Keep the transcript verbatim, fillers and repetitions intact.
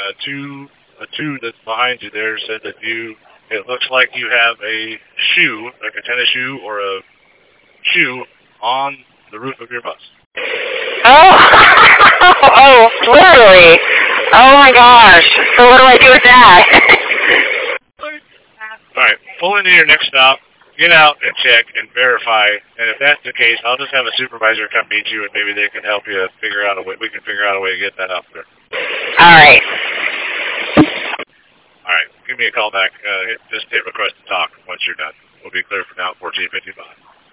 uh, two, a two that's behind you there said that you, it looks like you have a shoe, like a tennis shoe or a shoe on the roof of your bus. Oh, oh, literally. Oh my gosh. So what do I do with that? Alright, pull into your next stop, get out and check and verify, and if that's the case, I'll just have a supervisor come meet you and maybe they can help you figure out a way, we can figure out a way to get that out there. Alright. Alright, give me a call back. Uh, hit, just hit request to talk once you're done. We'll be clear for now at fourteen fifty-five.